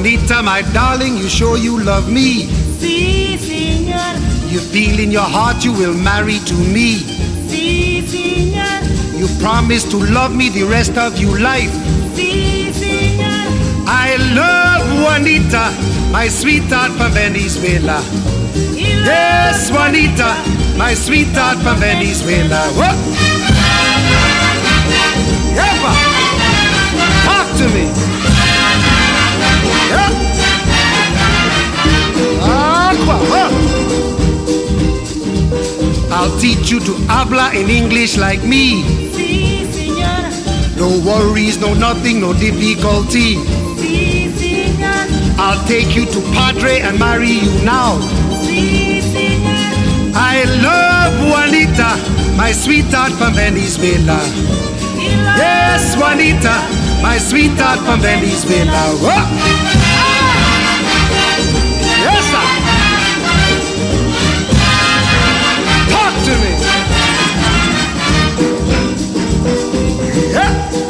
Juanita, my darling, you show you love me. Sí, señor. You feel in your heart you will marry to me. Sí, señor. You promise to love me the rest of your life. Sí, señor. I love Juanita, my sweetheart from Venezuela. Yes, Juanita, my sweetheart from Venezuela. What? Ever talk to me? Yeah. I'll teach you to habla in English like me. Sí, señor. No worries, no nothing, no difficulty. Sí, señor. I'll take you to Padre and marry you now. Sí, señor. I love Juanita, my sweetheart from Venezuela. Yes, Juanita, my sweetheart from Venezuela. Whoa. Yes, sir. Talk to me. Yeah.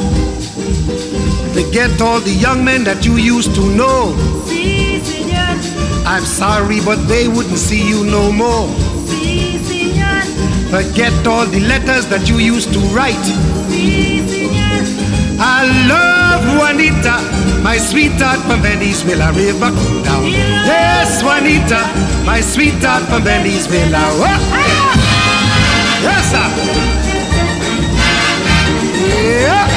Forget all the young men that you used to know. Sí, señor. I'm sorry, but they wouldn't see you no more. Sí, señor. Forget all the letters that you used to write. Sí, señor. I love Juanita, my sweetheart from Venezuela. River come down. Yes, Juanita, my sweetheart from Venezuela. Whoa. Yes, sir. Yeah.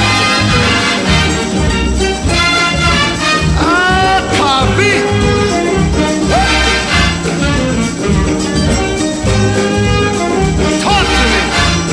Coffee. Talk to me.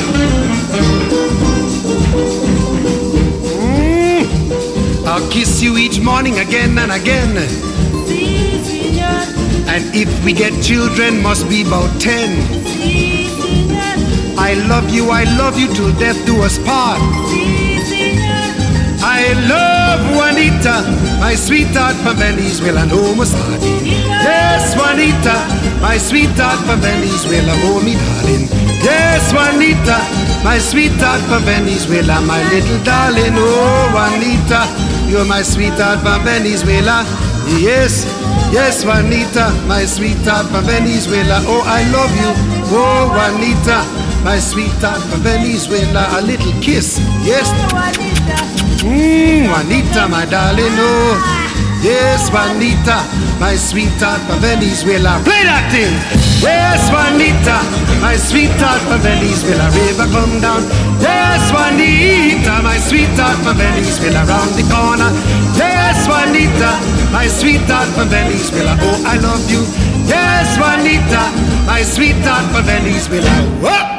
I'll kiss you each morning again and again. Sí, señor. And if we get children, must be about 10. Sí, señor. I love you till death do us part. Sí, señor. I love Juanita, my sweetheart from Venezuela. No Masadi. Yes, Juanita, my sweetheart from Venezuela. Oh, me darling. Yes, Juanita, my sweetheart from Venezuela. My little darling. Oh, Juanita, you're my sweetheart from Venezuela. Yes, yes, Juanita, my sweetheart from Venezuela. Oh, I love you. Oh, Juanita, my sweetheart from Venezuela. A little kiss. Yes. Juanita, my darling. Oh, yes, Juanita, my sweetheart from Venezuela. Play that thing. Yes, Juanita, my sweetheart from Venezuela. River come down. Yes, Juanita, my sweetheart from Venezuela. Round the corner. Yes, Juanita, my sweetheart from Venezuela. Oh, I love you. Yes, Juanita, my sweetheart from Venezuela. Whoa.